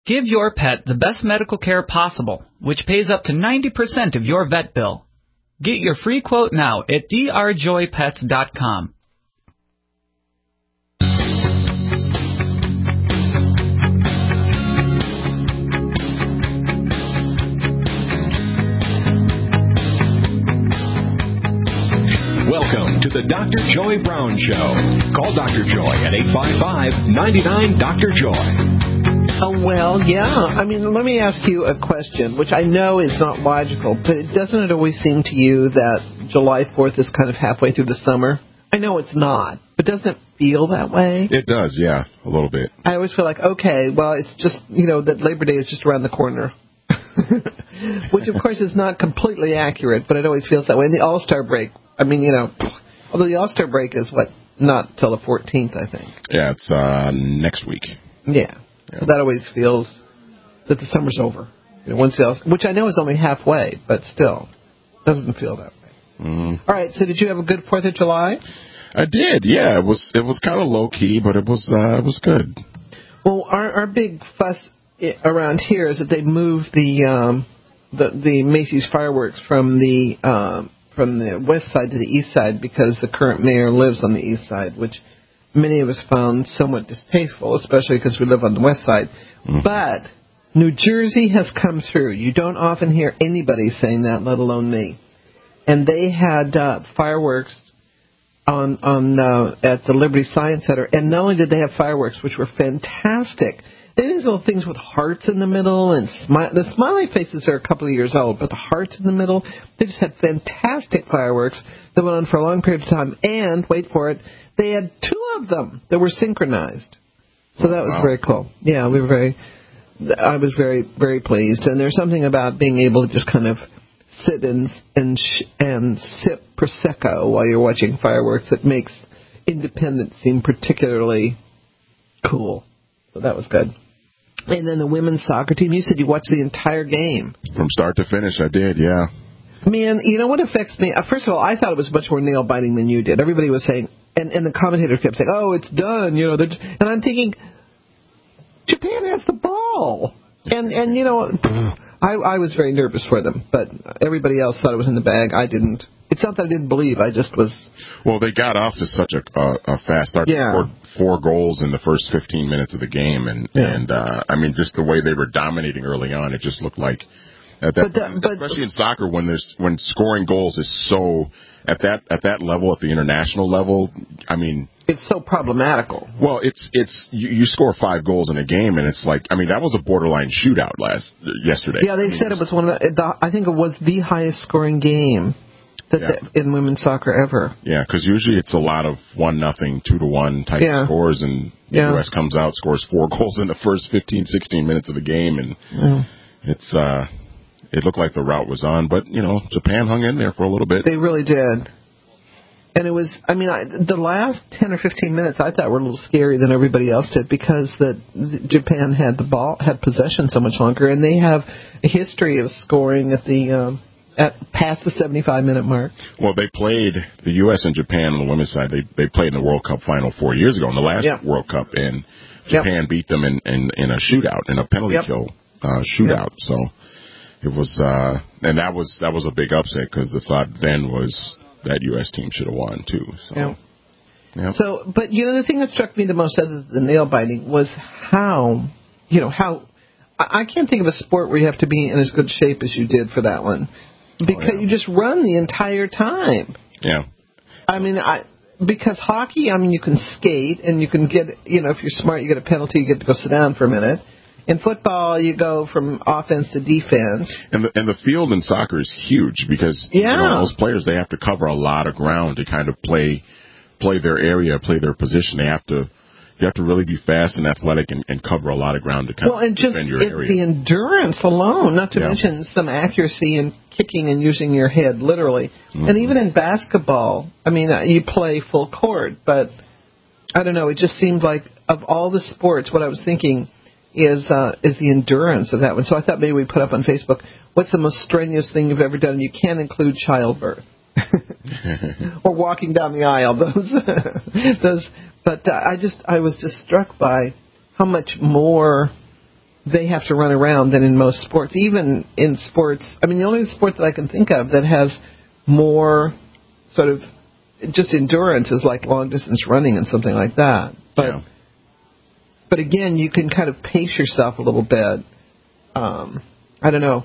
Give your pet the best medical care possible, which pays up to 90% of your vet bill. Get your free quote now at drjoypets.com. Welcome to the Dr. Joy Brown Show. Call Dr. Joy at 855-99-DR-JOY. Oh, well, yeah. I mean, let me ask you a question, which I know is not logical, but doesn't it always seem to you that July 4th is kind of halfway through the summer? I know it's not, but doesn't it feel that way? It does, yeah, a little bit. I always feel like, okay, well, it's just, that Labor Day is just around the corner. Which, of course, is not completely accurate, but it always feels that way. And the All-Star break, I mean, although the All-Star break is, not till the 14th, I think. Yeah, it's next week. Yeah. So that always feels that the summer's over. Which I know is only halfway, but still, doesn't feel that way. Mm-hmm. All right, so did you have a good 4th of July? I did, yeah. It was kind of low-key, but it was good. Well, our big fuss around here is that they moved the Macy's fireworks from the west side to the east side because the current mayor lives on the east side, which many of us found somewhat distasteful, especially because we live on the west side. Mm-hmm. But New Jersey has come through. You don't often hear anybody saying that, let alone me. And they had fireworks at the Liberty Science Center, and not only did they have fireworks, which were fantastic. They had these little things with hearts in the middle, and the smiley faces are a couple of years old, but the hearts in the middle, they just had fantastic fireworks that went on for a long period of time. And, wait for it, they had 2 of them that were synchronized. So that was very cool. Yeah, I was very, very pleased. And there's something about being able to just kind of sit and sip Prosecco while you're watching fireworks that makes independence seem particularly cool. So that was good. And then the women's soccer team, you said you watched the entire game. From start to finish, I did, yeah. Man, you know what affects me? First of all, I thought it was much more nail-biting than you did. Everybody was saying, and the commentator kept saying, oh, it's done, and I'm thinking, Japan has the ball. And I was very nervous for them, but everybody else thought it was in the bag. I didn't. It's not that I didn't believe. I just was. Well, they got off to such a fast start. Yeah. They scored 4 goals in the first 15 minutes of the game, and I mean, just the way they were dominating early on, it just looked like. Especially in soccer, when scoring goals is so at that level, at the international level, I mean, it's so problematical. Well, it's you score 5 goals in a game, and it's like, I mean, that was a borderline shootout yesterday. Yeah, they said it was one of I think it was the highest scoring game in women's soccer ever. Yeah, because usually it's a lot of 1-0, 2-1 type scores, and the U.S. comes out, scores 4 goals in the first 15, 16 minutes of the game, and it's. It looked like the route was on, but, Japan hung in there for a little bit. They really did. And it was, the last 10 or 15 minutes I thought were a little scarier than everybody else did because Japan had the ball, had possession so much longer, and they have a history of scoring at past the 75-minute mark. Well, they played, the U.S. and Japan on the women's side, they played in the World Cup final 4 years ago in the last World Cup, and Japan beat them in a shootout, in a penalty kill shootout, so... It was, and that was a big upset because the thought then was that U.S. team should have won too. So, So, but the thing that struck me the most, other than the nail biting, was how I can't think of a sport where you have to be in as good shape as you did for that one because you just run the entire time. Yeah. Because hockey, you can skate and you can get, if you're smart, you get a penalty, you get to go sit down for a minute. In football, you go from offense to defense. And the field in soccer is huge because those players, they have to cover a lot of ground to kind of play their area, play their position. You have to really be fast and athletic and cover a lot of ground to kind of defend your area. The endurance alone, not to mention some accuracy in kicking and using your head, literally. Mm-hmm. And even in basketball, you play full court, but I don't know, it just seemed like of all the sports, what I was thinking is the endurance of that one. So I thought maybe we'd put up on Facebook, what's the most strenuous thing you've ever done? And you can't include childbirth. Or walking down the aisle. Those. But I was just struck by how much more they have to run around than in most sports. Even in sports, I mean, the only sport that I can think of that has more sort of just endurance is like long distance running and something like that. But again, you can kind of pace yourself a little bit. I don't know.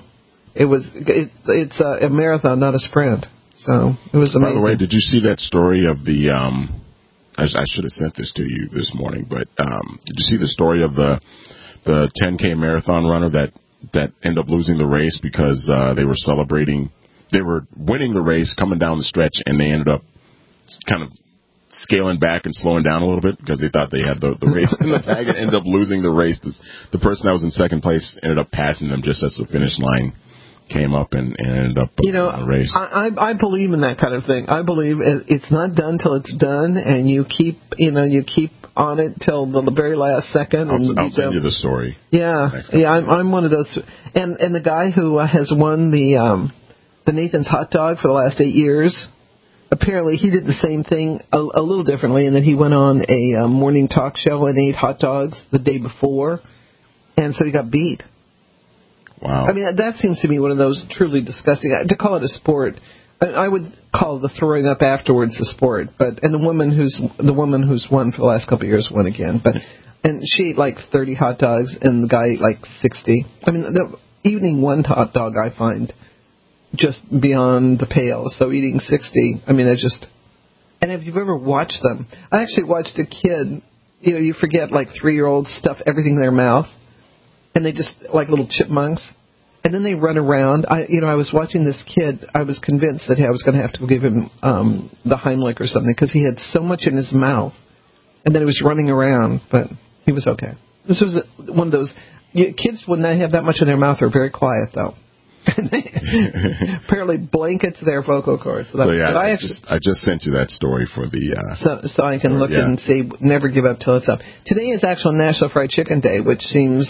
It's a marathon, not a sprint. So it was amazing. By the way, did you see that story of the? I should have sent this to you this morning, but did you see the story of the 10K marathon runner that ended up losing the race because they were celebrating? They were winning the race, coming down the stretch, and they ended up kind of scaling back and slowing down a little bit because they thought they had the race in the bag and ended up losing the race. The person that was in second place ended up passing them just as the finish line came up and ended up in the race. I believe in that kind of thing. I believe it's not done till it's done, and you keep on it till the very last second. I'll send you the story. Yeah, I'm one of those. And the guy who has won the Nathan's hot dog for the last 8 years, apparently he did the same thing a little differently, and then he went on a morning talk show and ate hot dogs the day before, and so he got beat. Wow. I mean, that seems to me one of those truly disgusting. To call it a sport, I would call the throwing up afterwards a sport. And the woman who's won for the last couple of years won again. And she ate like 30 hot dogs, and the guy ate like 60. I mean, the evening one hot dog I find just beyond the pale. So eating 60, I mean, and if you've ever watched them, I actually watched a kid. You forget like 3-year-olds stuff everything in their mouth. And they just, like little chipmunks. And then they run around. I was watching this kid. I was convinced that I was going to have to give him the Heimlich or something because he had so much in his mouth. And then he was running around, but he was okay. This was one of those... kids, when they have that much in their mouth, are very quiet, though. Apparently blankets their vocal cords. So yeah, I just sent you that story for the... So I can look and see, never give up till it's up. Today is actual National Fried Chicken Day, which seems...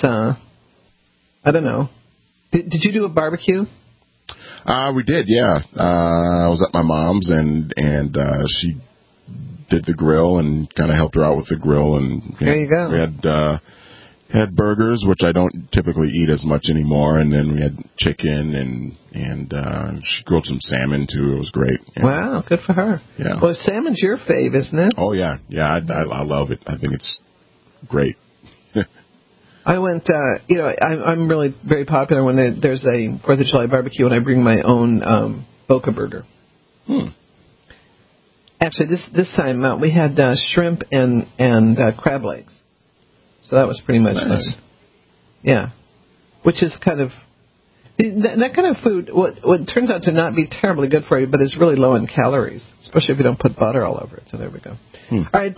I don't know. Did you do a barbecue? We did, yeah. I was at my mom's, and she did the grill and kind of helped her out with the grill. And there you go. We had burgers, which I don't typically eat as much anymore, and then we had chicken, and she grilled some salmon, too. It was great. Yeah. Wow, good for her. Yeah. Well, salmon's your fave, isn't it? Oh, yeah. Yeah, I love it. I think it's great. I went, I'm really very popular when there's a 4th of July barbecue, and I bring my own Boca burger. Actually, this time we had shrimp and crab legs. So that was pretty much nice. Yeah. Which is kind of, that kind of food, what turns out to not be terribly good for you, but is really low in calories, especially if you don't put butter all over it. So there we go. All right,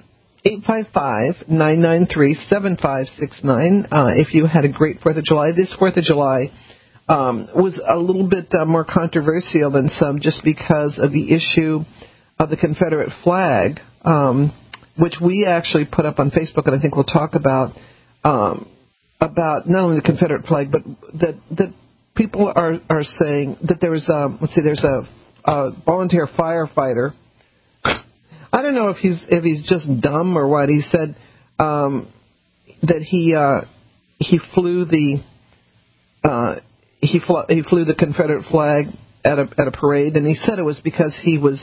855-993-7569. If you had a great 4th of July. This 4th of July was a little bit more controversial than some just because of the issue of the Confederate flag, which we actually put up on Facebook, and I think we'll talk about not only the Confederate flag, but that people are saying that there's a volunteer firefighter. I don't know if he's just dumb or what. He said that he flew the Confederate flag at a parade, and he said it was because he was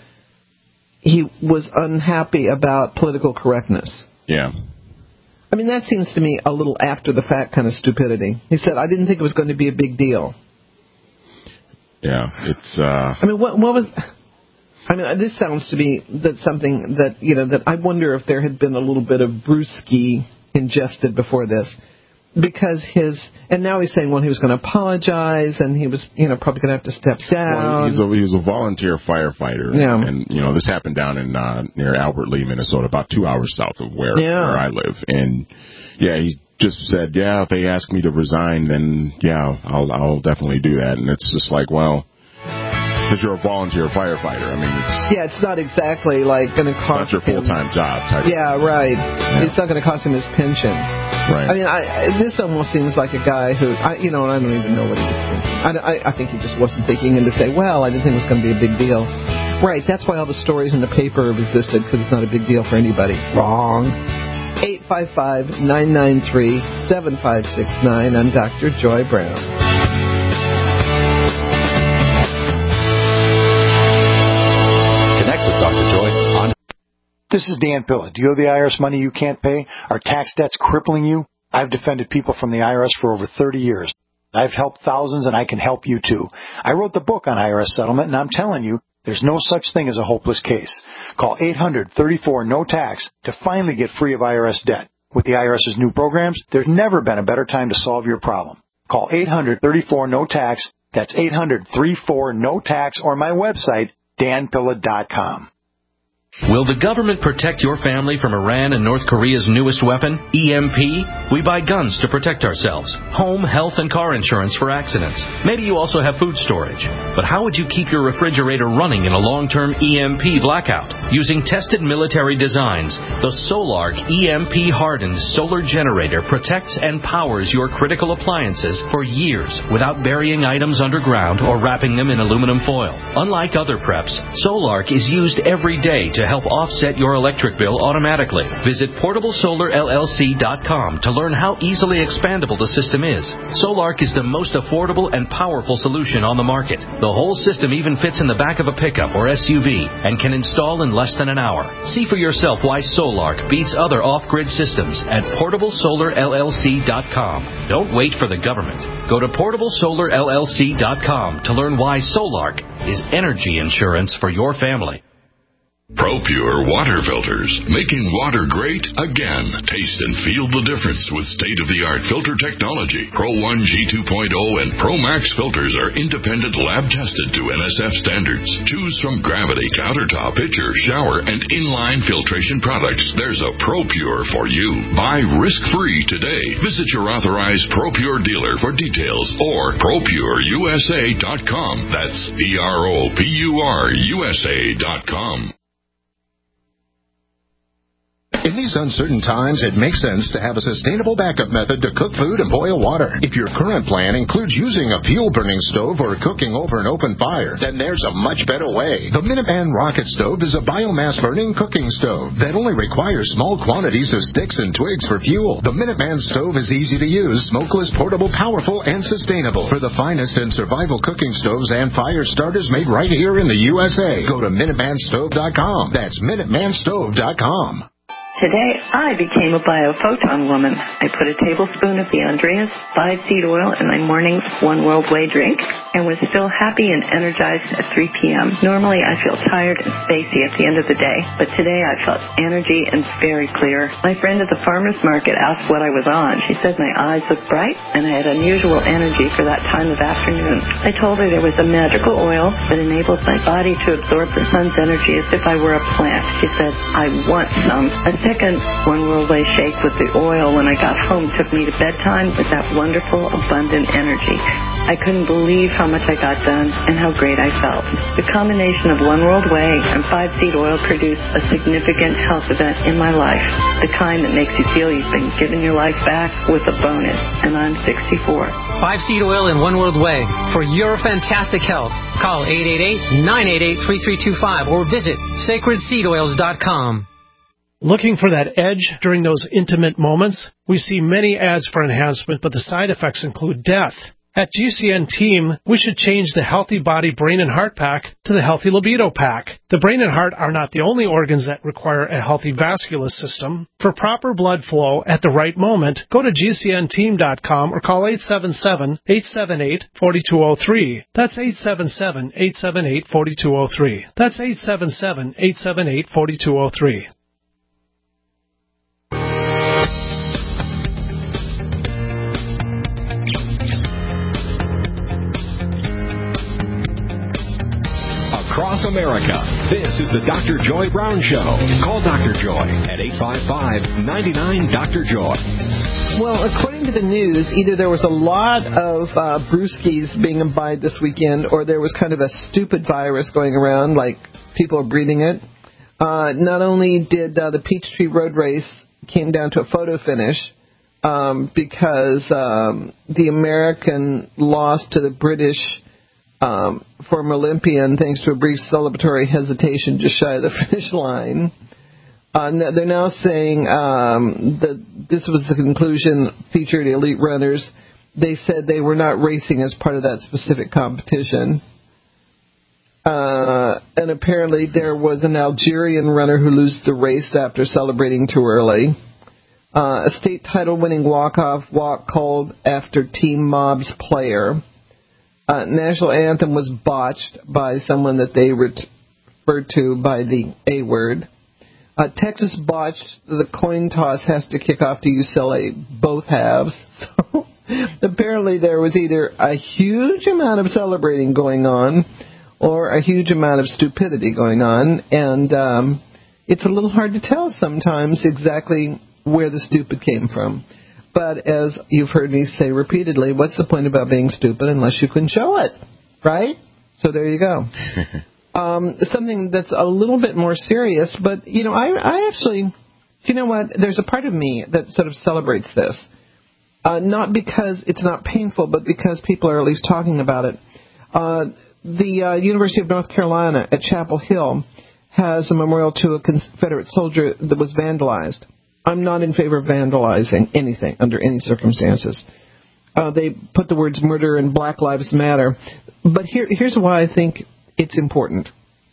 unhappy about political correctness. Yeah. I mean, that seems to me a little after the fact kind of stupidity. He said, I didn't think it was going to be a big deal. Yeah, it's... I mean, what was... I mean, this sounds to me that something that, that I wonder if there had been a little bit of brewski ingested before this. Because and now he's saying, well, he was going to apologize, and he was, probably going to have to step down. Well, he was a volunteer firefighter. Yeah. And this happened down in, near Albert Lee, Minnesota, about 2 hours south of where I live. And, yeah, he just said, yeah, if they ask me to resign, then, yeah, I'll definitely do that. And it's just like, well... Because you're a volunteer firefighter. I mean, it's not exactly like going to cost him. It's your full-time job type. Yeah, right. Yeah. It's not going to cost him his pension. Right. I mean, this almost seems like a guy who, and I don't even know what he was thinking. I think he just wasn't thinking and to say, well, I didn't think it was going to be a big deal. Right. That's why all the stories in the paper have existed, because it's not a big deal for anybody. Wrong. 855-993-7569. I'm Dr. Joy Brown. Connect with Dr. Joy on... This is Dan Pilla. Do you owe the IRS money you can't pay? Are tax debts crippling you? I've defended people from the IRS for over 30 years. I've helped thousands, and I can help you too. I wrote the book on IRS settlement, and I'm telling you, there's no such thing as a hopeless case. Call 800-34-NO-TAX to finally get free of IRS debt. With the IRS's new programs, there's never been a better time to solve your problem. Call 800-34-NO-TAX. That's 800-34-NO-TAX, or my website, danpilla.com. Will the government protect your family from Iran and North Korea's newest weapon, EMP? We buy guns to protect ourselves, home, health, and car insurance for accidents. Maybe you also have food storage. But how would you keep your refrigerator running in a long-term EMP blackout? Using tested military designs, the Solark EMP-hardened solar generator protects and powers your critical appliances for years without burying items underground or wrapping them in aluminum foil. Unlike other preps, Solark is used every day to help offset your electric bill automatically. Visit PortableSolarLLC.com to learn how easily expandable the system is. Solark is the most affordable and powerful solution on the market. The whole system even fits in the back of a pickup or SUV and can install in less than an hour. See for yourself why Solark beats other off-grid systems at PortableSolarLLC.com. Don't wait for the government. Go to PortableSolarLLC.com to learn why Solark is energy insurance for your family. ProPure water filters, making water great again. Taste and feel the difference with state-of-the-art filter technology. Pro 1 G2.0 and Pro Max filters are independent lab-tested to NSF standards. Choose from Gravity, Countertop, Pitcher, Shower, and Inline filtration products. There's a ProPure for you. Buy risk-free today. Visit your authorized ProPure dealer for details or ProPureUSA.com. That's ProPureUSA.com. In these uncertain times, it makes sense to have a sustainable backup method to cook food and boil water. If your current plan includes using a fuel-burning stove or cooking over an open fire, then there's a much better way. The Minuteman Rocket Stove is a biomass-burning cooking stove that only requires small quantities of sticks and twigs for fuel. The Minuteman Stove is easy to use, smokeless, portable, powerful, and sustainable. For the finest in survival cooking stoves and fire starters made right here in the USA, go to MinutemanStove.com. That's MinutemanStove.com. Today, I became a biophoton woman. I put a tablespoon of the Andreas 5-seed oil in my morning One World Way drink and was still happy and energized at 3 p.m. Normally, I feel tired and spacey at the end of the day, but today I felt energy and very clear. My friend at the farmer's market asked what I was on. She said my eyes looked bright and I had unusual energy for that time of afternoon. I told her there was a magical oil that enables my body to absorb the sun's energy as if I were a plant. She said, I want some. A second One World Way shake with the oil when I got home took me to bedtime with that wonderful, abundant energy. I couldn't believe how much I got done and how great I felt. The combination of One World Way and 5-seed oil produced a significant health event in my life, the kind that makes you feel you've been given your life back with a bonus, and I'm 64. 5-seed oil and One World Way for your fantastic health. Call 888-988-3325 or visit sacredseedoils.com. Looking for that edge during those intimate moments? We see many ads for enhancement, but the side effects include death. At GCN Team, we should change the Healthy Body, Brain, and Heart Pack to the Healthy Libido Pack. The brain and heart are not the only organs that require a healthy vascular system. For proper blood flow at the right moment, go to GCNteam.com or call 877-878-4203. That's 877-878-4203. That's 877-878-4203. Across America, this is the Dr. Joy Brown Show. Call Dr. Joy at 855-99-DR-JOY. Well, according to the news, either there was a lot of brewskis being imbibed this weekend, or there was kind of a stupid virus going around, like people are breathing it. Not only did the Peachtree Road Race came down to a photo finish because the American lost to the British former Olympian thanks to a brief celebratory hesitation just shy of the finish line. They're now saying that this was the conclusion, featured elite runners. They said they were not racing as part of that specific competition. And apparently there was an Algerian runner who lost the race after celebrating too early. A state title-winning walk-off walk called after Team Mob's player. National anthem was botched by someone that they referred to by the A word. Texas botched the coin toss has to kick off to UCLA, both halves. So apparently there was either a huge amount of celebrating going on or a huge amount of stupidity going on, and it's a little hard to tell sometimes exactly where the stupid came from. But as you've heard me say repeatedly, what's the point about being stupid unless you can show it, right? So there you go. Something that's a little bit more serious, but, I actually, you know what, there's a part of me that sort of celebrates this. Not because it's not painful, but because people are at least talking about it. The University of North Carolina at Chapel Hill has a memorial to a Confederate soldier that was vandalized. I'm not in favor of vandalizing anything under any circumstances. They put the words murder and Black Lives Matter. But here's why I think it's important.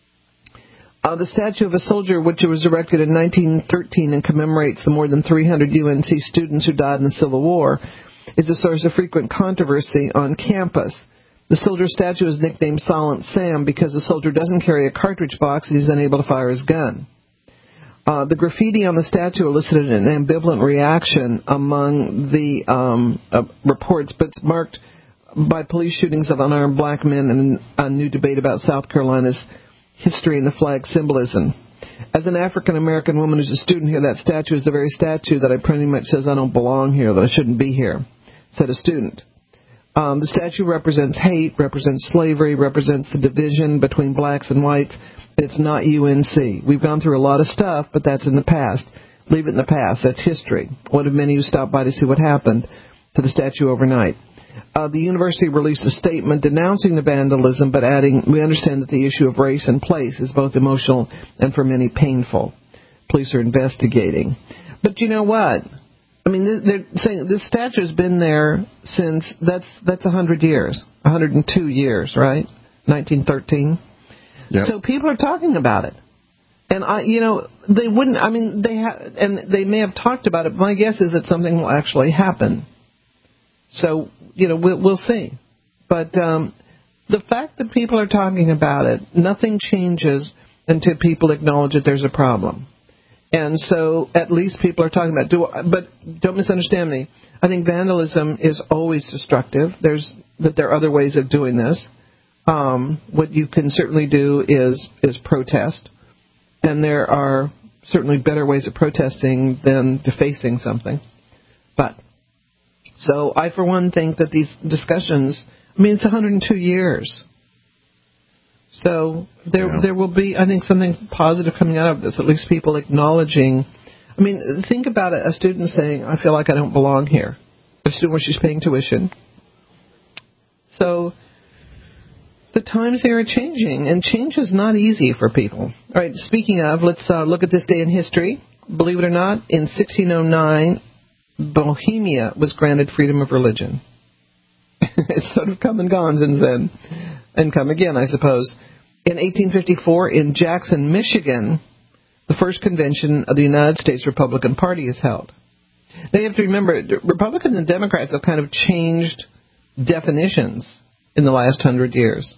The statue of a soldier, which was erected in 1913 and commemorates the more than 300 UNC students who died in the Civil War, is a source of frequent controversy on campus. The soldier statue is nicknamed Silent Sam because the soldier doesn't carry a cartridge box and he's unable to fire his gun. The graffiti on the statue elicited an ambivalent reaction among the reports, but it's marked by police shootings of unarmed black men and a new debate about South Carolina's history and the flag symbolism. As an African-American woman who's a student here, that statue is the very statue that I pretty much says I don't belong here, that I shouldn't be here, said a student. The statue represents hate, represents slavery, represents the division between blacks and whites. It's not UNC. We've gone through a lot of stuff, but that's in the past. Leave it in the past. That's history. One of many who stopped by to see what happened to the statue overnight. The university released a statement denouncing the vandalism, but adding, we understand that the issue of race and place is both emotional and for many painful. Police are investigating. But you know what? I mean, they're saying this statue has been there since, that's 100 years, 102 years, right? 1913. Yep. So people are talking about it. And they wouldn't, and they may have talked about it, but my guess is that something will actually happen. So, we'll see. But the fact that people are talking about it, nothing changes until people acknowledge that there's a problem. And so at least people are talking about it. But don't misunderstand me. I think vandalism is always destructive. There are other ways of doing this. What you can certainly do is protest. And there are certainly better ways of protesting than defacing something. So I, for one, think that these discussions, it's 102 years. So there will be, I think, something positive coming out of this, at least people acknowledging. Think about it, a student saying, I feel like I don't belong here. A student where she's paying tuition. So the times they are changing, and change is not easy for people. All right, speaking of, let's look at this day in history. Believe it or not, in 1609, Bohemia was granted freedom of religion. It's sort of come and gone since then, and come again, I suppose. In 1854, in Jackson, Michigan, the first convention of the United States Republican Party is held. Now you have to remember, Republicans and Democrats have kind of changed definitions in the last 100 years.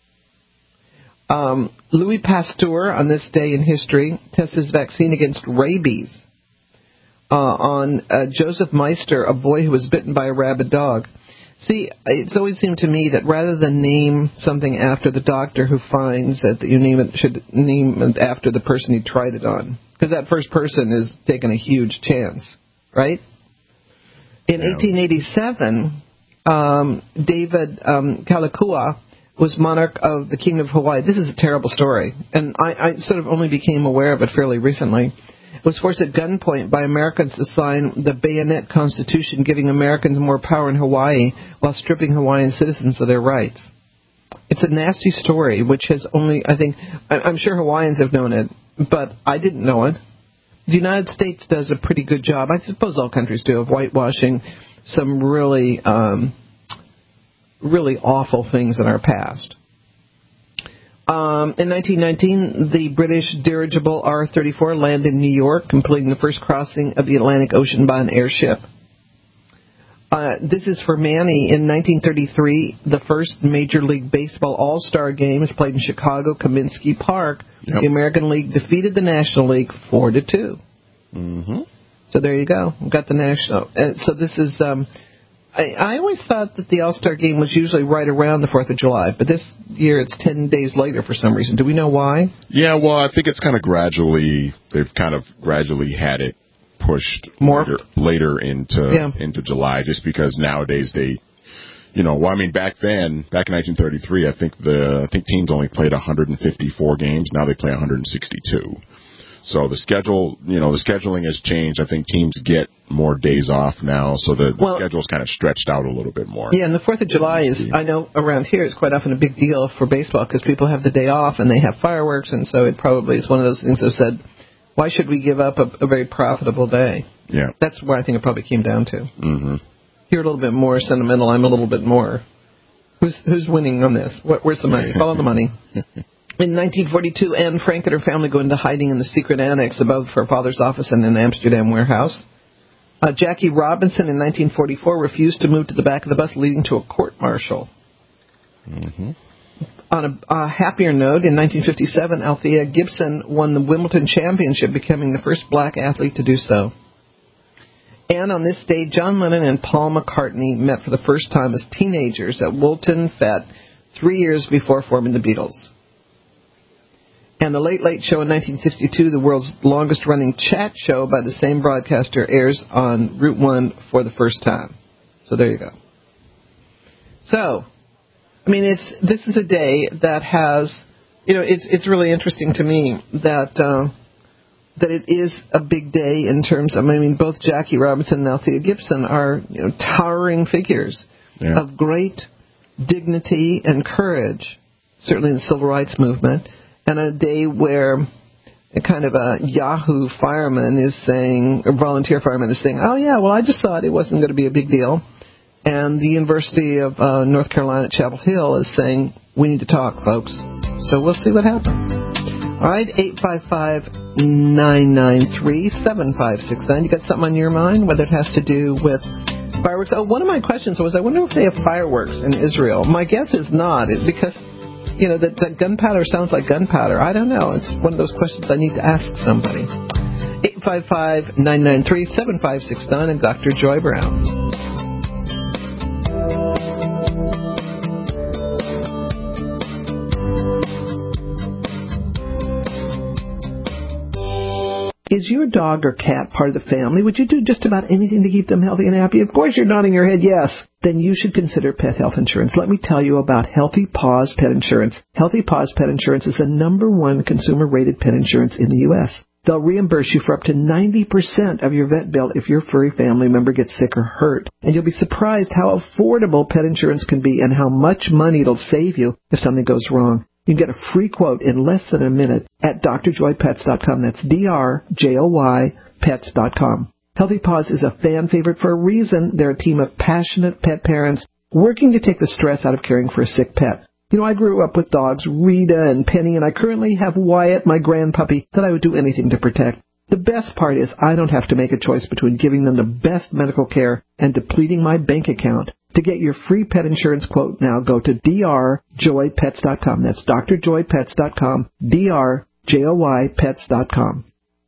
Louis Pasteur, on this day in history, tests his vaccine against rabies on Joseph Meister, a boy who was bitten by a rabid dog. See, it's always seemed to me that rather than name something after the doctor who finds that you should name it after the person you tried it on, because that first person is taking a huge chance, right? In 1887, David Kalakaua was monarch of the Kingdom of Hawaii. This is a terrible story, and I sort of only became aware of it fairly recently. Was forced at gunpoint by Americans to sign the Bayonet Constitution, giving Americans more power in Hawaii while stripping Hawaiian citizens of their rights. It's a nasty story, which has only, I'm sure Hawaiians have known it, but I didn't know it. The United States does a pretty good job, I suppose all countries do, of whitewashing some really, really awful things in our past. In 1919, the British dirigible R-34 landed in New York, completing the first crossing of the Atlantic Ocean by an airship. This is for Manny. In 1933, the first Major League Baseball All-Star game was played in Chicago, Kaminsky Park. Yep. The American League defeated the National League 4-2. Mm-hmm. So there you go. We've got the National. So this is... I always thought that the All-Star game was usually right around the 4th of July, but this year it's 10 days later for some reason. Do we know why? Yeah, well, I think it's kind of gradually, they've kind of gradually had it pushed later into July, just because nowadays they, back then, back in 1933, I think teams only played 154 games. Now they play 162. So the schedule, the scheduling has changed. I think teams get more days off now, so the schedule's kind of stretched out a little bit more. Yeah, and the 4th of July is, I know around here, it's quite often a big deal for baseball because people have the day off and they have fireworks, and so it probably is one of those things that said, why should we give up a very profitable day? Yeah. That's where I think it probably came down to. Mm-hmm. You're a little bit more sentimental. I'm a little bit more. Who's winning on this? Where's the money? Follow the money. In 1942, Anne Frank and her family go into hiding in the secret annex above her father's office in an Amsterdam warehouse. Jackie Robinson in 1944 refused to move to the back of the bus, leading to a court-martial. Mm-hmm. On a happier note, in 1957, Althea Gibson won the Wimbledon Championship, becoming the first black athlete to do so. And on this day, John Lennon and Paul McCartney met for the first time as teenagers at Woolton Fete 3 years before forming the Beatles. And the Late Late Show in 1962, the world's longest-running chat show by the same broadcaster, airs on Route 1 for the first time. So there you go. So, this is a day that has, it's really interesting to me that it is a big day in terms of, both Jackie Robinson and Althea Gibson are, towering figures of great dignity and courage, certainly in the civil rights movement. And a day where a kind of a Yahoo fireman is saying, or volunteer fireman is saying, oh, yeah, well, I just thought it wasn't going to be a big deal. And the University of North Carolina at Chapel Hill is saying, we need to talk, folks. So we'll see what happens. All right, 855-993-7569. You got something on your mind, whether it has to do with fireworks? Oh, one of my questions was, I wonder if they have fireworks in Israel. My guess is not, because... that gunpowder sounds like gunpowder. I don't know. It's one of those questions I need to ask somebody. 855-993-7569 and Dr. Joy Brown. Is your dog or cat part of the family? Would you do just about anything to keep them healthy and happy? Of course you're nodding your head yes. Then you should consider pet health insurance. Let me tell you about Healthy Paws Pet Insurance. Healthy Paws Pet Insurance is the #1 consumer-rated pet insurance in the U.S. They'll reimburse you for up to 90% of your vet bill if your furry family member gets sick or hurt. And you'll be surprised how affordable pet insurance can be and how much money it'll save you if something goes wrong. You can get a free quote in less than a minute at drjoypets.com. That's DRJOY pets.com. Healthy Paws is a fan favorite for a reason. They're a team of passionate pet parents working to take the stress out of caring for a sick pet. I grew up with dogs, Rita and Penny, and I currently have Wyatt, my grandpuppy, that I would do anything to protect. The best part is I don't have to make a choice between giving them the best medical care and depleting my bank account. To get your free pet insurance quote now, go to drjoypets.com. That's drjoypets.com, drjoypets.com.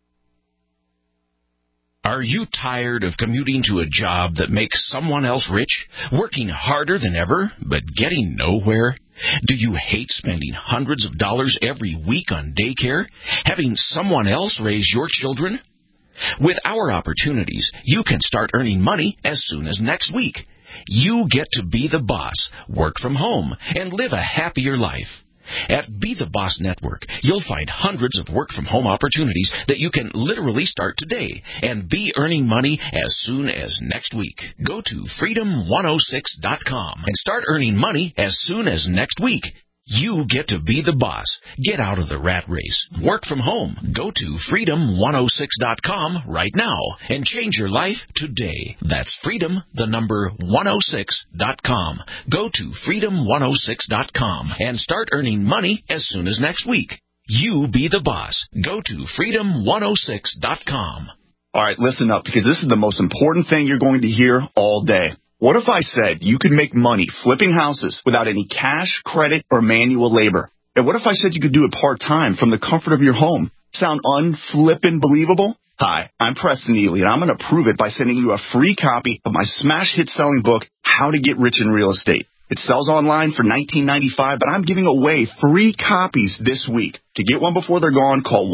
Are you tired of commuting to a job that makes someone else rich, working harder than ever, but getting nowhere? Do you hate spending hundreds of dollars every week on daycare, having someone else raise your children? With our opportunities, you can start earning money as soon as next week. You get to be the boss, work from home, and live a happier life. At Be the Boss Network, you'll find hundreds of work-from-home opportunities that you can literally start today and be earning money as soon as next week. Go to freedom106.com and start earning money as soon as next week. You get to be the boss. Get out of the rat race. Work from home. Go to freedom106.com right now and change your life today. That's freedom, the number 106.com. Go to freedom106.com and start earning money as soon as next week. You be the boss. Go to freedom106.com. All right, listen up, because this is the most important thing you're going to hear all day. What if I said you could make money flipping houses without any cash, credit, or manual labor? And what if I said you could do it part-time from the comfort of your home? Sound unflippin' believable? Hi, I'm Preston Ely, and I'm going to prove it by sending you a free copy of my smash hit selling book, How to Get Rich in Real Estate. It sells online for $19.95, but I'm giving away free copies this week. To get one before they're gone, call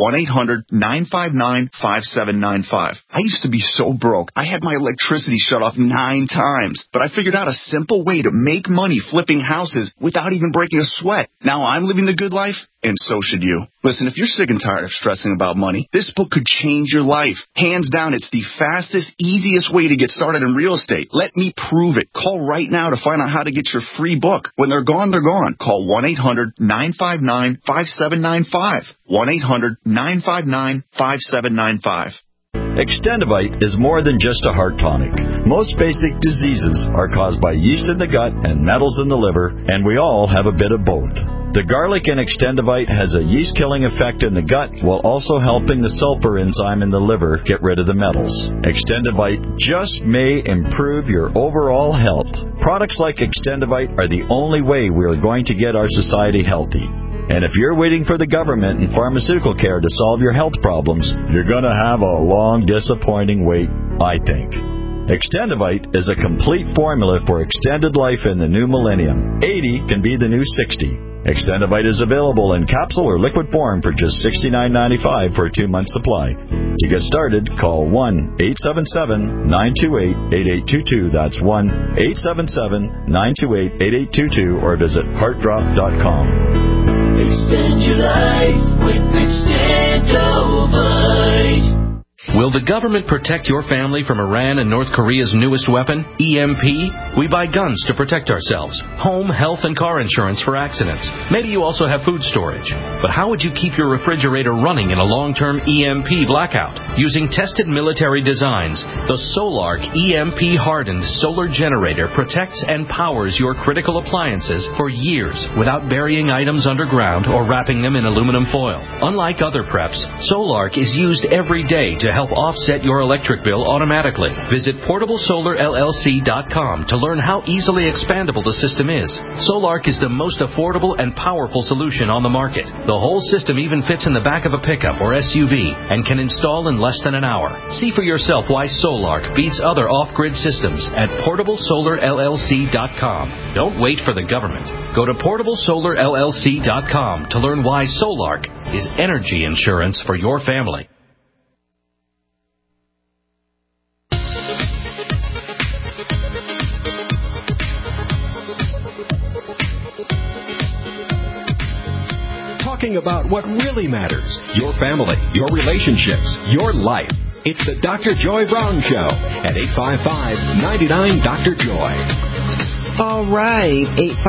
1-800-959-5795. I used to be so broke. I had my electricity shut off 9 times, but I figured out a simple way to make money flipping houses without even breaking a sweat. Now I'm living the good life, and so should you. Listen, if you're sick and tired of stressing about money, this book could change your life. Hands down, it's the fastest, easiest way to get started in real estate. Let me prove it. Call right now to find out how to get your free book. When they're gone, they're gone. Call 1-800-959-5795. 1-800-959-5795. Extendivite is more than just a heart tonic. Most basic diseases are caused by yeast in the gut and metals in the liver, and we all have a bit of both. The garlic in Extendivite has a yeast-killing effect in the gut while also helping the sulfur enzyme in the liver get rid of the metals. Extendivite just may improve your overall health. Products like Extendivite are the only way we are going to get our society healthy. And if you're waiting for the government and pharmaceutical care to solve your health problems, you're going to have a long, disappointing wait, I think. Extendivite is a complete formula for extended life in the new millennium. 80 can be the new 60. Extendivite is available in capsule or liquid form for just $69.95 for a 2-month supply. To get started, call 1-877-928-8822. That's 1-877-928-8822 or visit heartdrop.com. Extend your life with Extendivite. Will the government protect your family from Iran and North Korea's newest weapon, EMP? We buy guns to protect ourselves, home, health, and car insurance for accidents. Maybe you also have food storage. But how would you keep your refrigerator running in a long-term EMP blackout? Using tested military designs, the Solark EMP-hardened solar generator protects and powers your critical appliances for years without burying items underground or wrapping them in aluminum foil. Unlike other preps, Solark is used every day to help offset your electric bill automatically. Visit PortableSolarLLC.com to learn how easily expandable the system is. Solark is the most affordable and powerful solution on the market. The whole system even fits in the back of a pickup or SUV and can install in less than an hour. See for yourself why Solark beats other off-grid systems at PortableSolarLLC.com. Don't wait for the government. Go to PortableSolarLLC.com to learn why Solark is energy insurance for your family. Talking about what really matters, your family, your relationships, your life. It's the Dr. Joy Brown Show at 855-99-DR-JOY. All right,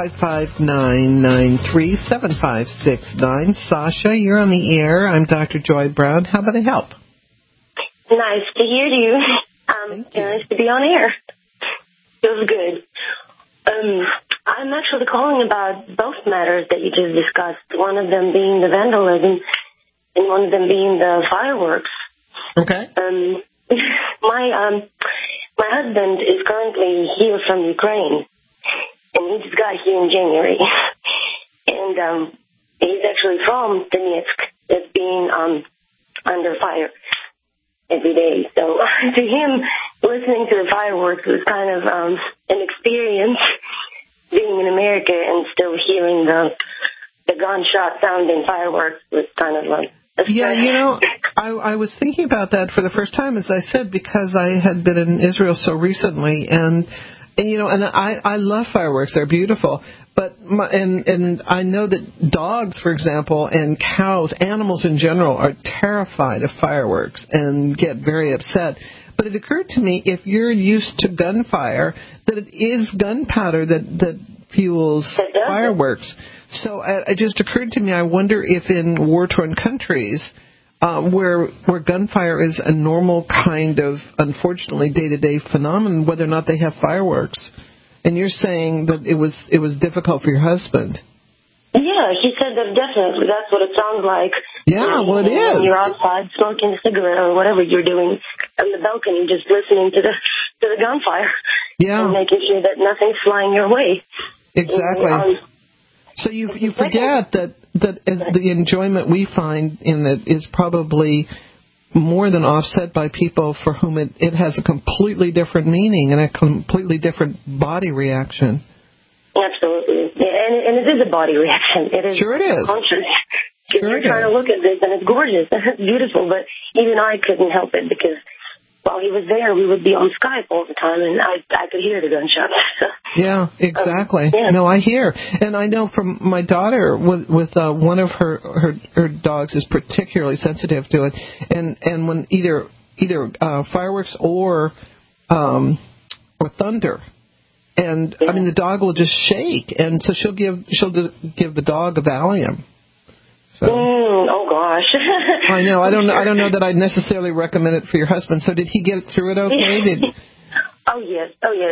855-993-7569. Sasha, you're on the air. I'm Dr. Joy Brown. How about I help? Nice to hear you. Nice to be on air. Feels good. I'm actually calling about both matters that you just discussed, one of them being the vandalism and one of them being the fireworks. Okay. My husband is currently here from Ukraine, and he just got here in January. And he's actually from Donetsk, that's being under fire every day. So to him, listening to the fireworks was kind of an experience. Being in America and still hearing the gunshot sound and fireworks was kind of like a yeah, you know, I was thinking about that for the first time, as I said, because I had been in Israel so recently, and you know, and I love fireworks; they're beautiful. But and I know that dogs, for example, and cows, animals in general, are terrified of fireworks and get very upset. But it occurred to me, if you're used to gunfire, that it is gunpowder that fuels fireworks. So it just occurred to me, I wonder if in war-torn countries where gunfire is a normal kind of, unfortunately, day-to-day phenomenon, whether or not they have fireworks. And you're saying that it was difficult for your husband. Yeah, he said that definitely. That's what it sounds like. Yeah, well, it is. When you're outside smoking a cigarette or whatever you're doing on the balcony, just listening to the gunfire. Yeah. And making sure that nothing's flying your way. Exactly. So you forget that the enjoyment we find in it is probably more than offset by people for whom it has a completely different meaning and a completely different body reaction. Absolutely. And it is a body reaction. It is. Sure it is. Conscious. You're trying to look at this, and it's gorgeous. It's beautiful, but even I couldn't help it because while he was there, we would be on Skype all the time, and I could hear the gunshots. So, yeah, exactly. Yeah. No, I hear. And I know from my daughter with one of her dogs is particularly sensitive to it. And when either fireworks or thunder, and I mean the dog will just shake, and so she'll give the dog a Valium. So. Oh gosh. I know. I don't know that I'd necessarily recommend it for your husband. So did he get through it okay? Oh yes.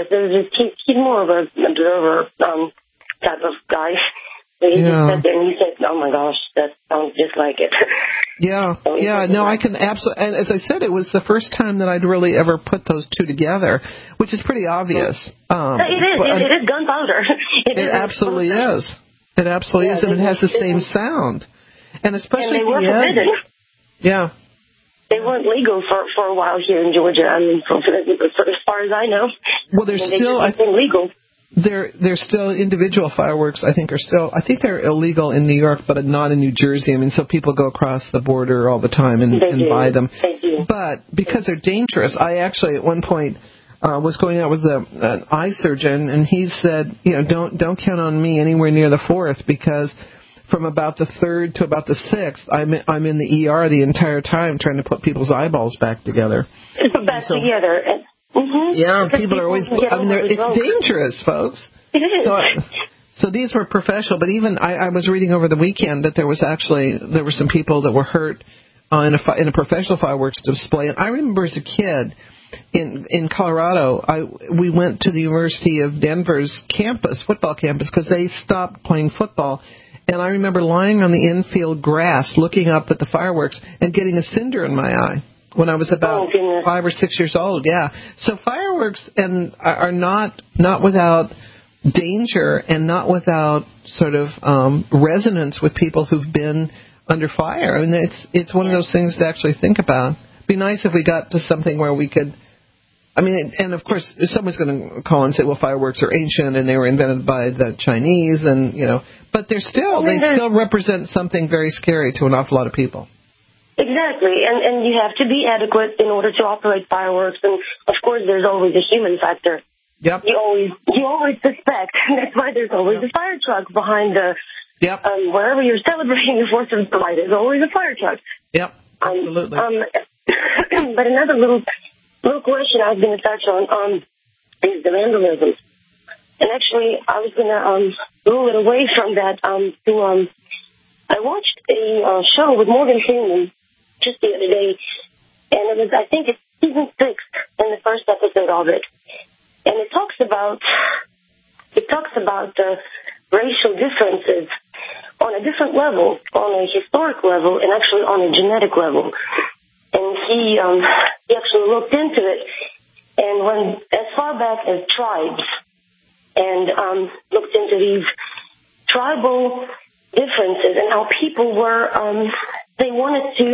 He's more of an observer type of guy. So he just sat there and he said, "Oh my gosh, that sounds just like it." Yeah. No, I can absolutely. And as I said, it was the first time that I'd really ever put those two together, which is pretty obvious. It is gunpowder. It absolutely is. It absolutely is, and it has the same sound. And especially they were forbidden. Yeah. They weren't legal for a while here in Georgia. I mean, for as far as I know. Well, they're still legal. They're still individual fireworks. I think they're illegal in New York, but not in New Jersey. I mean, so people go across the border all the time and buy them. They do. But because they're dangerous, I actually at one point was going out with an eye surgeon, and he said, don't count on me anywhere near the 4th because from about the 3rd to about the 6th, I'm in the ER the entire time trying to put people's eyeballs back together. Together. Mm-hmm. Yeah, people are always. It's dangerous, folks. It is. So these were professional, but even I was reading over the weekend that there were some people that were hurt in a professional fireworks display. And I remember as a kid in Colorado, we went to the University of Denver's football campus, because they stopped playing football. And I remember lying on the infield grass, looking up at the fireworks, and getting a cinder in my eye when I was about 5 or 6 years old. Yeah. So fireworks are not without danger and not without sort of resonance with people who've been under fire. I mean, it's one of those things to actually think about. It'd be nice if we got to something where we could. I mean, and of course, someone's going to call and say, well, fireworks are ancient and they were invented by the Chinese, and but they still represent something very scary to an awful lot of people. Exactly, and you have to be adequate in order to operate fireworks, and of course, there's always a human factor. Yep. You always suspect. That's why there's always a fire truck behind wherever you're celebrating the 4th of July. There's always a fire truck. Yep. Absolutely. But another little question I was going to touch on is the vandalism. And actually, I was going to rule it away from that. I watched a show with Morgan Freeman just the other day, and I think it's season 6 in the first episode of it. And it talks about racial differences on a different level, on a historic level, and actually on a genetic level. And he actually looked into it, and went as far back as tribes, and looked into these tribal differences and how people were. They wanted to.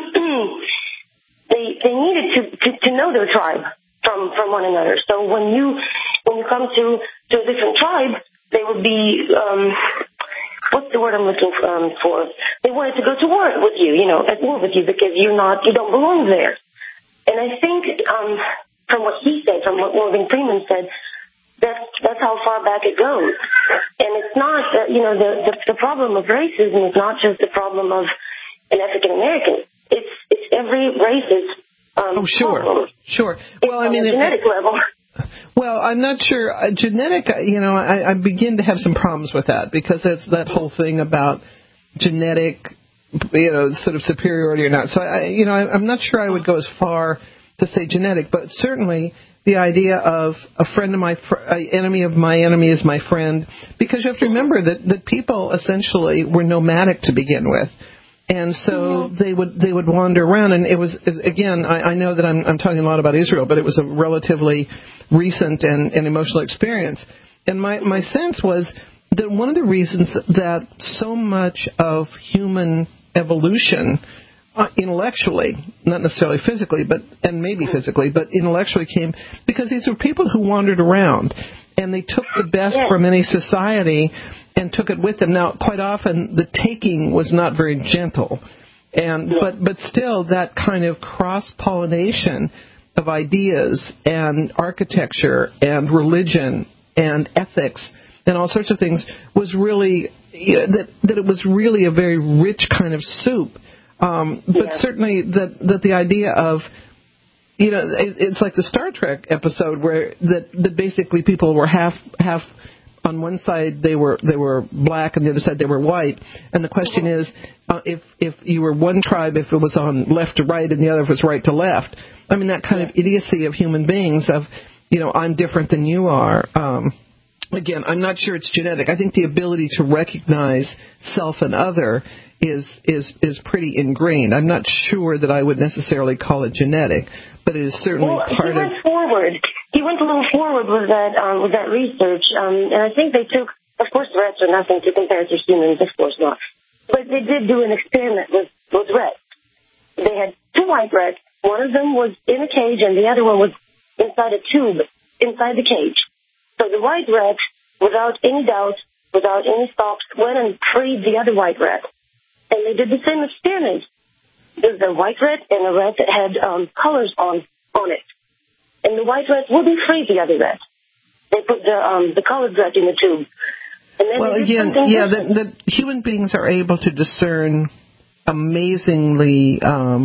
they needed to know their tribe from one another. So when you come to a different tribe, they would be. What's the word I'm looking for? They wanted to go to war with you, at war with you, because you don't belong there. And I think from what he said, from what Morgan Freeman said, that's how far back it goes. And it's not, the problem of racism is not just the problem of an African American. It's every race's problem. Sure. Well, I mean, on a genetic level. Well, I'm not sure. Genetic, I begin to have some problems with that because it's that whole thing about genetic, sort of superiority or not. So, I'm not sure I would go as far to say genetic, but certainly the idea of a friend of enemy of my enemy is my friend, because you have to remember that people essentially were nomadic to begin with. And so they would wander around, and it was, again, I know that I'm talking a lot about Israel, but it was a relatively recent and emotional experience. And my sense was that one of the reasons that so much of human evolution, intellectually, not necessarily physically, and maybe physically, but intellectually came because these were people who wandered around, and they took the best from any society and took it with them. Now, quite often, the taking was not very gentle, but still, that kind of cross-pollination of ideas and architecture and religion and ethics and all sorts of things was really that it was really a very rich kind of soup. But certainly that the idea of, it's like the Star Trek episode where that basically people were half on one side they were black and the other side they were white, and the question is if you were one tribe, if it was on left to right and the other if it was right to left. I mean, that kind of idiocy of human beings of, I'm different than you are. Again, I'm not sure it's genetic. I think the ability to recognize self and other is pretty ingrained. I'm not sure that I would necessarily call it genetic, but it is certainly part of. He went a little forward with that research, and I think they took. Of course, rats are nothing to compare to humans. Of course not. But they did do an experiment with rats. They had two white rats. One of them was in a cage, and the other one was inside a tube inside the cage. So the white rat, without any doubt, without any stops, went and freed the other white rat. And they did the same experiment. There's a white rat and a rat that had colors on it. And the white rat wouldn't free the other rat. They put the colored rat in the tube. And then that human beings are able to discern amazingly,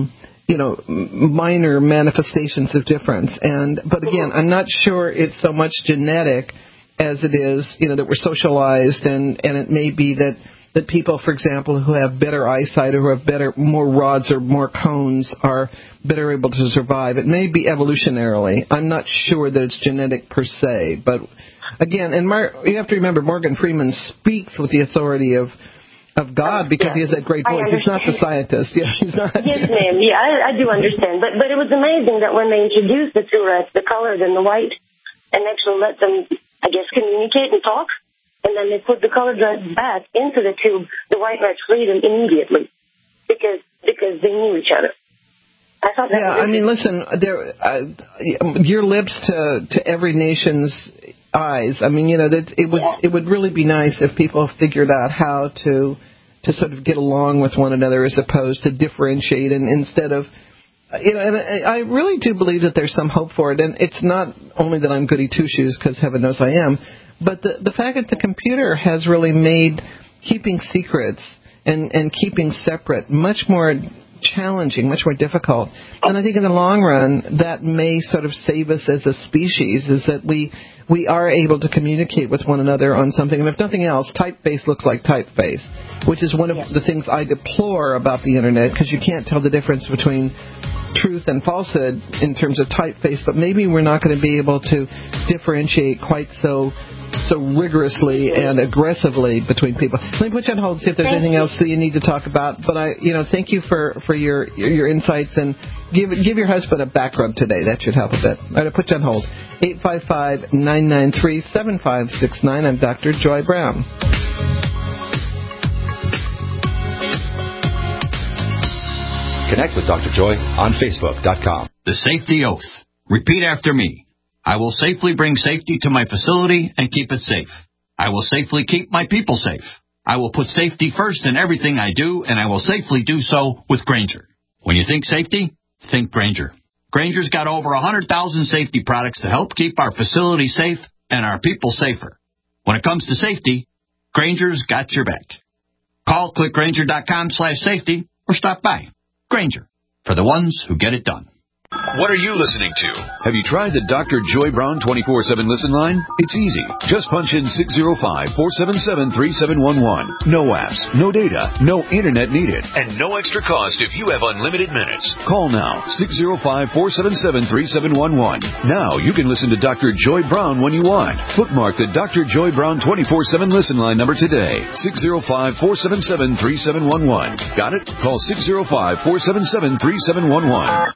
minor manifestations of difference. But again, I'm not sure it's so much genetic as it is, that we're socialized, and it may be that people, for example, who have better eyesight or who have more rods or more cones are better able to survive. It may be evolutionarily. I'm not sure that it's genetic per se. But again, you have to remember, Morgan Freeman speaks with the authority of God because he has that great voice. He's not the scientist. Yeah, he's not. Yes, ma'am. Yeah, I do understand. But it was amazing that when they introduced the two rats, the colored and the white, and actually let them, I guess, communicate and talk, and then they put the colored rats back into the tube, the white rats freed them immediately because they knew each other. I thought that was listen, your lips to every nation's eyes. I mean, that it would really be nice if people figured out how to sort of get along with one another as opposed to differentiate, and instead of, and I really do believe that there's some hope for it. And it's not only that I'm goody two shoes, because heaven knows I am, but the fact that the computer has really made keeping secrets and keeping separate much more challenging, much more difficult. And I think in the long run, that may sort of save us as a species, is that we are able to communicate with one another on something. And if nothing else, typeface looks like typeface, which is one of the things I deplore about the Internet, because you can't tell the difference between truth and falsehood in terms of typeface. But maybe we're not going to be able to differentiate quite so rigorously and aggressively between people. Let me put you on hold and see if there's anything else that you need to talk about. But thank you for your insights, and give your husband a back rub today. That should help a bit. All right, I'll put you on hold. 855-993-7569. I'm Dr. Joy Brown. Connect with Dr. Joy on Facebook.com. The Safety Oath. Repeat after me. I will safely bring safety to my facility and keep it safe. I will safely keep my people safe. I will put safety first in everything I do, and I will safely do so with Grainger. When you think safety, think Grainger. Grainger's got over 100,000 safety products to help keep our facility safe and our people safer. When it comes to safety, Grainger's got your back. Call clickgrainger.com/safety or stop by. Grainger, for the ones who get it done. What are you listening to? Have you tried the Dr. Joy Brown 24/7 listen line? It's easy. Just punch in 605-477-3711. No apps, no data, no internet needed, and no extra cost if you have unlimited minutes. Call now, 605-477-3711. Now you can listen to Dr. Joy Brown when you want. Bookmark the Dr. Joy Brown 24/7 listen line number today. 605-477-3711. Got it? Call 605-477-3711.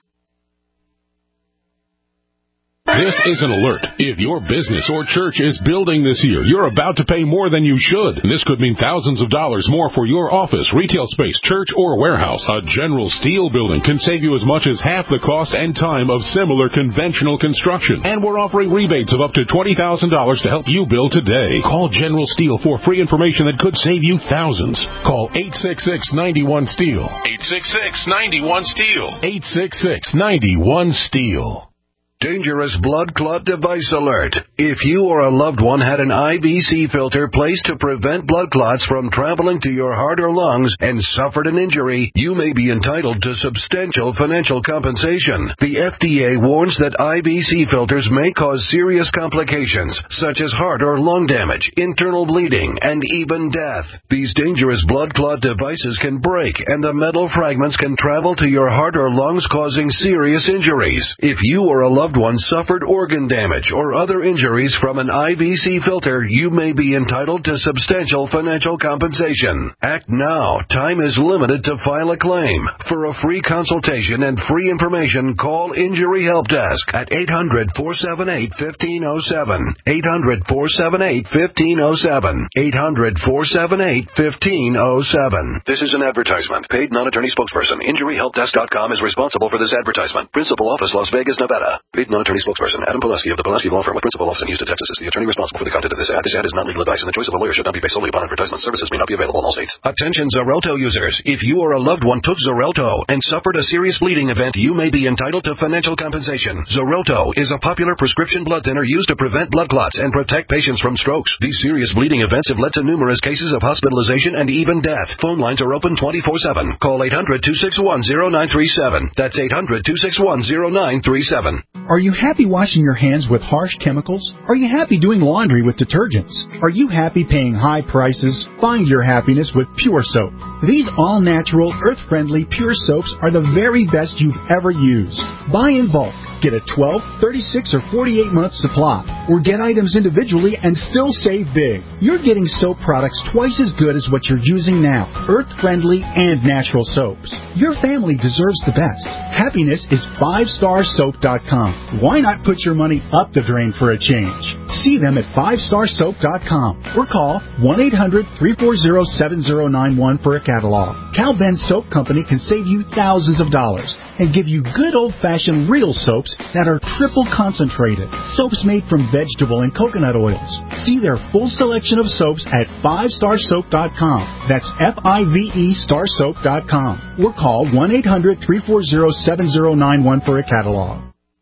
This is an alert. If your business or church is building this year, you're about to pay more than you should. This could mean thousands of dollars more for your office, retail space, church, or warehouse. A General Steel building can save you as much as half the cost and time of similar conventional construction. And we're offering rebates of up to $20,000 to help you build today. Call General Steel for free information that could save you thousands. Call 866-91-STEEL. 866-91-STEEL. 866-91-STEEL. Dangerous blood clot device alert. If you or a loved one had an IVC filter placed to prevent blood clots from traveling to your heart or lungs and suffered an injury, you may be entitled to substantial financial compensation. The FDA warns that IVC filters may cause serious complications, such as heart or lung damage, internal bleeding, and even death. These dangerous blood clot devices can break, and the metal fragments can travel to your heart or lungs, causing serious injuries. If you or a loved one suffered organ damage or other injuries from an IVC filter, you may be entitled to substantial financial compensation. Act now. Time is limited to file a claim. For a free consultation and free information, call Injury Help Desk at 800-478-1507. 800-478-1507. 800-478-1507. This is an advertisement. Paid non-attorney spokesperson. InjuryHelpDesk.com is responsible for this advertisement. Principal office, Las Vegas, Nevada. Paid non-attorney spokesperson Adam Pulaski of the Pulaski Law Firm with principal office in Houston, Texas is the attorney responsible for the content of this ad. This ad is not legal advice, and the choice of a lawyer should not be based solely upon advertisement. Services may not be available in all states. Attention Xarelto users. If you or a loved one took Xarelto and suffered a serious bleeding event, you may be entitled to financial compensation. Xarelto is a popular prescription blood thinner used to prevent blood clots and protect patients from strokes. These serious bleeding events have led to numerous cases of hospitalization and even death. Phone lines are open 24/7. Call 800-261-0937. That's 800-261-0937. Are you happy washing your hands with harsh chemicals? Are you happy doing laundry with detergents? Are you happy paying high prices? Find your happiness with Pure Soap. These all-natural, earth-friendly Pure Soaps are the very best you've ever used. Buy in bulk. Get a 12, 36, or 48-month supply, or get items individually and still save big. You're getting soap products twice as good as what you're using now, earth-friendly and natural soaps. Your family deserves the best. Happiness is 5starsoap.com. Why not put your money up the drain for a change? See them at 5starsoap.com or call 1-800-340-7091 for a catalog. Cal Ben Soap Company can save you thousands of dollars and give you good old-fashioned real soaps that are triple concentrated. Soaps made from vegetable and coconut oils. See their full selection of soaps at 5starsoap.com. That's F-I-V-E starsoap.com. Or call 1-800-340-7091 for a catalog.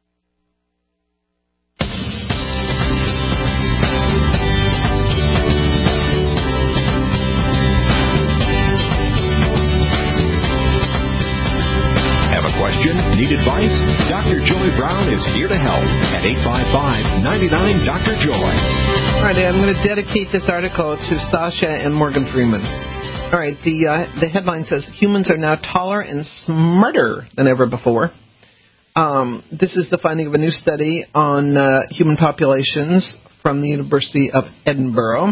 Need advice? Dr. Joy Brown is here to help at 855-99-DR-JOY. All right, I'm going to dedicate this article to Sasha and Morgan Freeman. All right, the headline says, humans are now taller and smarter than ever before. This is the finding of a new study on human populations from the University of Edinburgh.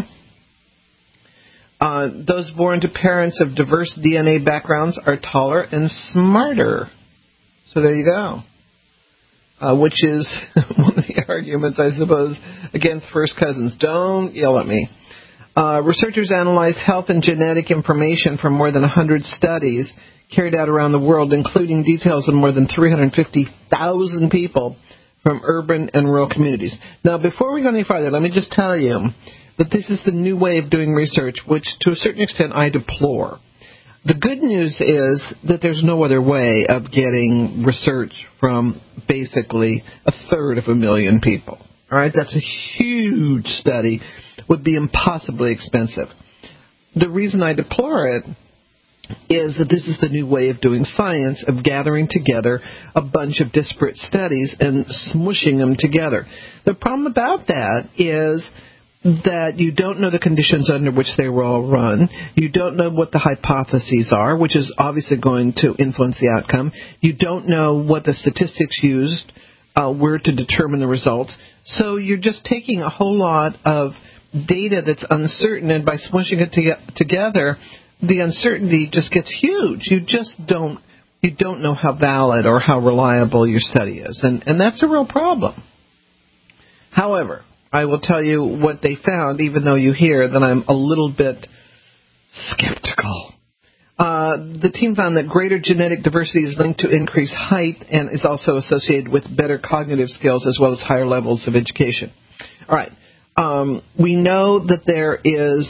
Those born to parents of diverse DNA backgrounds are taller and smarter. So there you go, which is one of the arguments, I suppose, against first cousins. Don't yell at me. Researchers analyzed health and genetic information from more than 100 studies carried out around the world, including details of more than 350,000 people from urban and rural communities. Now, before we go any farther, let me just tell you that this is the new way of doing research, which to a certain extent I deplore. The good news is that there's no other way of getting research from basically 1/3 people. All right, that's a huge study, would be impossibly expensive. The reason I deplore it is that this is the new way of doing science, of gathering together a bunch of disparate studies and smushing them together. The problem about that is that you don't know the conditions under which they were all run. You don't know what the hypotheses are, which is obviously going to influence the outcome. You don't know what the statistics used were to determine the results. So you're just taking a whole lot of data that's uncertain, and by smushing it together, the uncertainty just gets huge. You just don't know how valid or how reliable your study is, and that's a real problem. However, I will tell you what they found, even though you hear that I'm a little bit skeptical. The team found that greater genetic diversity is linked to increased height and is also associated with better cognitive skills as well as higher levels of education. All right. We know that there is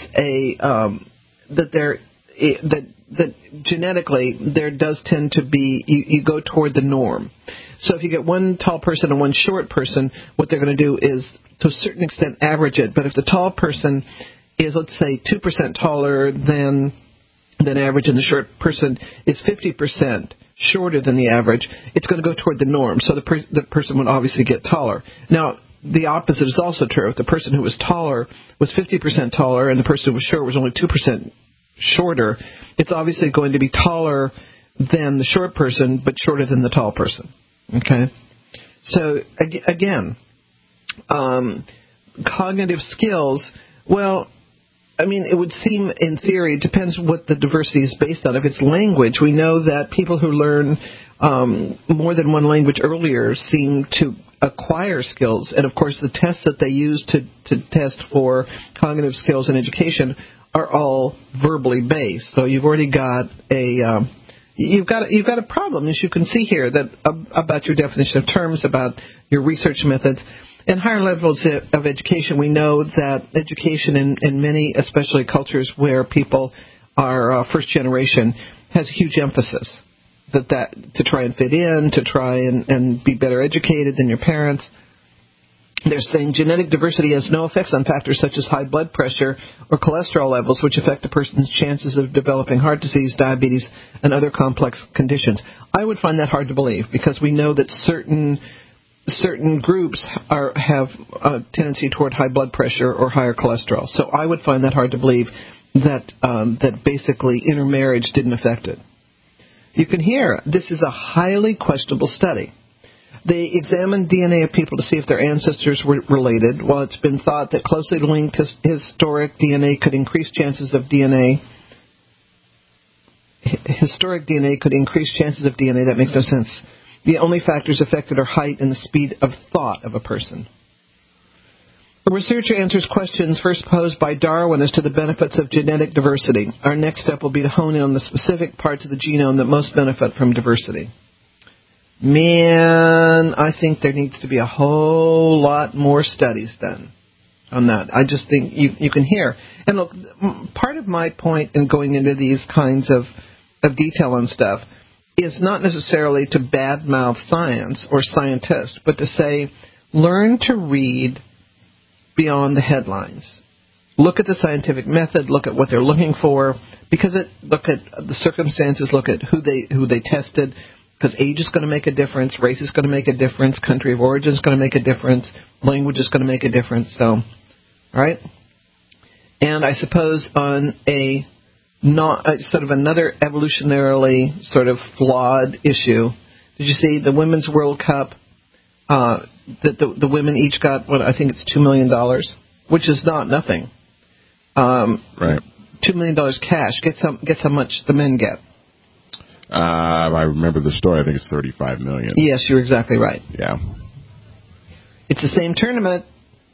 that genetically there does tend to be, you go toward the norm. So if you get one tall person and one short person, what they're going to do is, to a certain extent, average it. But if the tall person is, let's say, 2% taller than average and the short person is 50% shorter than the average, it's going to go toward the norm. So the person would obviously get taller. Now, the opposite is also true. If the person who was taller was 50% taller and the person who was short was only 2% shorter, it's obviously going to be taller than the short person, but shorter than the tall person. Okay? So, again, cognitive skills, well, I mean, it would seem, in theory, it depends what the diversity is based on. If it's language, we know that people who learn more than one language earlier seem to acquire skills. And, of course, the tests that they use to test for cognitive skills in education are all verbally based. So you've already got you've got a problem, as you can see here, that about your definition of terms, about your research methods. In higher levels of education, we know that education in many, especially cultures where people are first generation, has a huge emphasis that to try and fit in, to try and be better educated than your parents. They're saying genetic diversity has no effects on factors such as high blood pressure or cholesterol levels, which affect a person's chances of developing heart disease, diabetes, and other complex conditions. I would find that hard to believe, because we know that certain groups have a tendency toward high blood pressure or higher cholesterol. So I would find that hard to believe that basically intermarriage didn't affect it. You can hear this is a highly questionable study. They examined DNA of people to see if their ancestors were related. While it's been thought that closely linked historic DNA could increase chances of DNA, that makes no sense. The only factors affected are height and the speed of thought of a person. The researcher answers questions first posed by Darwin as to the benefits of genetic diversity. Our next step will be to hone in on the specific parts of the genome that most benefit from diversity. Man, I think there needs to be a whole lot more studies done on that. I just think you can hear. And look, part of my point in going into these kinds of detail on stuff is not necessarily to badmouth science or scientists, but to say, learn to read beyond the headlines. Look at the scientific method, look at what they're looking for, look at the circumstances, look at who they tested, because age is going to make a difference, race is going to make a difference, country of origin is going to make a difference, language is going to make a difference. So, all right? And I suppose on sort of another evolutionarily sort of flawed issue, did you see the Women's World Cup, that the women each got, I think it's $2 million, which is not nothing. Right. $2 million cash. Guess how much the men get. I remember the story. I think it's $35 million. Yes, you're exactly right. Yeah. It's the same tournament.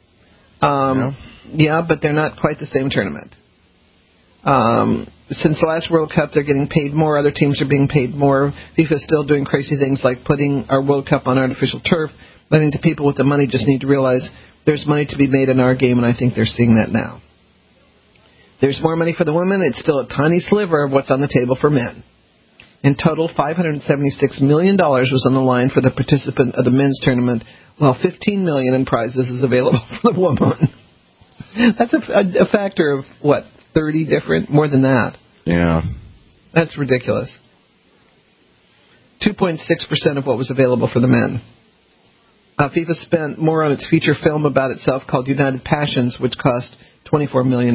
Yeah, but they're not quite the same tournament. Since the last World Cup, they're getting paid more. Other teams are being paid more. FIFA is still doing crazy things like putting our World Cup on artificial turf. I think the people with the money just need to realize there's money to be made in our game, and I think they're seeing that now. There's more money for the women. It's still a tiny sliver of what's on the table for men. In total, $576 million was on the line for the participant of the men's tournament, while $15 million in prizes is available for the woman. That's a factor of, 30 different? More than that. Yeah. That's ridiculous. 2.6% of what was available for the men. FIFA spent more on its feature film about itself called United Passions, which cost $24 million.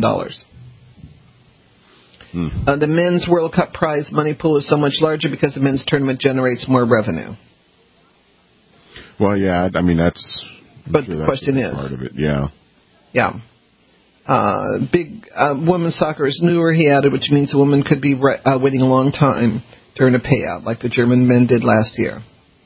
The men's World Cup prize money pool is so much larger because the men's tournament generates more revenue. Well, yeah, I mean, that's... But the question is... part of it, yeah. Yeah. Women's soccer is newer, he added, which means a woman could be waiting a long time to earn a payout, like the German men did last year.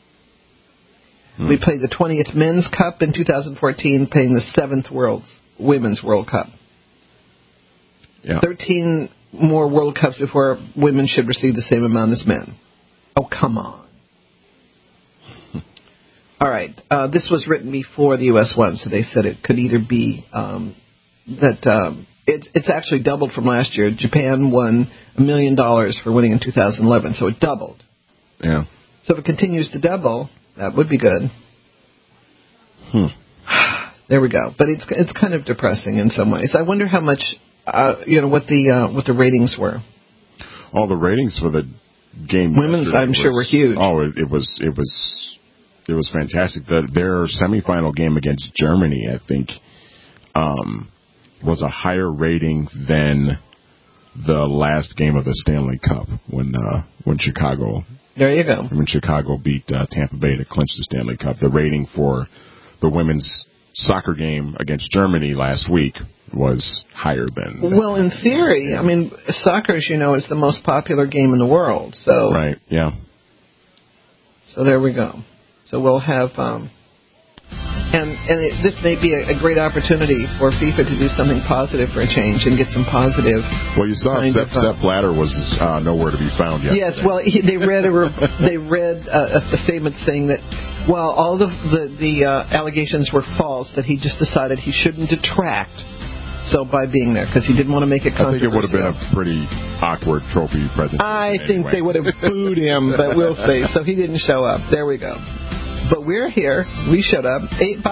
We played the 20th Men's Cup in 2014, playing the 7th Women's World Cup. Yeah. 13 more World Cups before women should receive the same amount as men. Oh, come on. All right. This was written before the U.S. won, so they said it could either be it's actually doubled from last year. Japan won $1 million for winning in 2011, so it doubled. Yeah. So if it continues to double, that would be good. There we go. But it's kind of depressing in some ways. I wonder how much, what the ratings were. All the ratings for the game. Women's, I'm sure, were huge. Oh, it was fantastic. Their semifinal game against Germany, I think, was a higher rating than the last game of the Stanley Cup when Chicago. There you go. When Chicago beat Tampa Bay to clinch the Stanley Cup, the rating for the women's soccer game against Germany last week was higher than. Well, in theory, I mean, soccer, as you know, is the most popular game in the world. So right, yeah. So there we go. So we'll have, this may be a great opportunity for FIFA to do something positive for a change and get some positive. Well, you saw Sepp Blatter was nowhere to be found yet. Yes, well, they read a statement saying that while all the allegations were false, that he just decided he shouldn't detract. So by being there, because he didn't want to make it controversial. I think it would have been a pretty awkward trophy presentation. I think they would have booed him, but we'll see. So he didn't show up. There we go. But we're here. We showed up.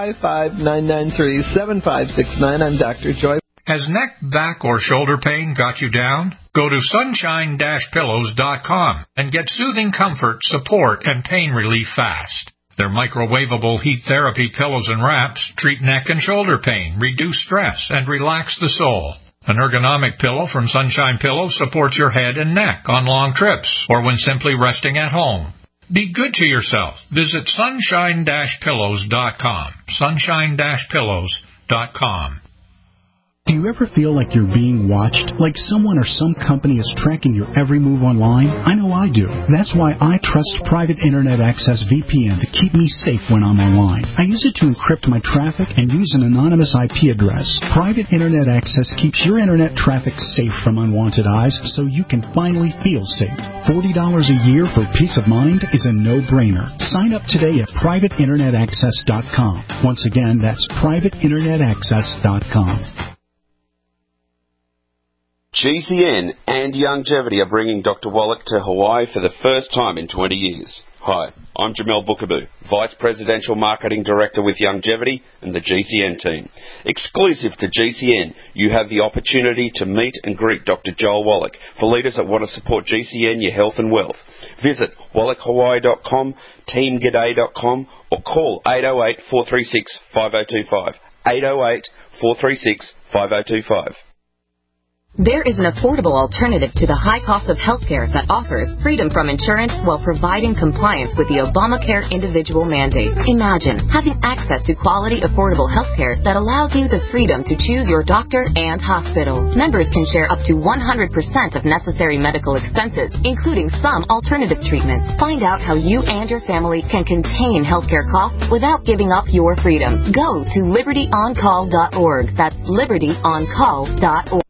855-993-7569. I'm Dr. Joy. Has neck, back, or shoulder pain got you down? Go to sunshine-pillows.com and get soothing comfort, support, and pain relief fast. Their microwavable heat therapy pillows and wraps treat neck and shoulder pain, reduce stress, and relax the soul. An ergonomic pillow from Sunshine Pillows supports your head and neck on long trips or when simply resting at home. Be good to yourself. Visit sunshine-pillows.com. Sunshine-pillows.com. Do you ever feel like you're being watched? Like someone or some company is tracking your every move online? I know I do. That's why I trust Private Internet Access VPN to keep me safe when I'm online. I use it to encrypt my traffic and use an anonymous IP address. Private Internet Access keeps your internet traffic safe from unwanted eyes so you can finally feel safe. $40 a year for peace of mind is a no-brainer. Sign up today at privateinternetaccess.com. Once again, that's privateinternetaccess.com. GCN and Youngevity are bringing Dr. Wallach to Hawaii for the first time in 20 years. Hi, I'm Jamel Bookaboo, Vice Presidential Marketing Director with Youngevity and the GCN team. Exclusive to GCN, you have the opportunity to meet and greet Dr. Joel Wallach for leaders that want to support GCN, your health and wealth. Visit wallachhawaii.com, teamg'day.com, or call 808-436-5025. 808-436-5025. There is an affordable alternative to the high cost of healthcare that offers freedom from insurance while providing compliance with the Obamacare individual mandate. Imagine having access to quality, affordable healthcare that allows you the freedom to choose your doctor and hospital. Members can share up to 100% of necessary medical expenses, including some alternative treatments. Find out how you and your family can contain healthcare costs without giving up your freedom. Go to libertyoncall.org. That's libertyoncall.org.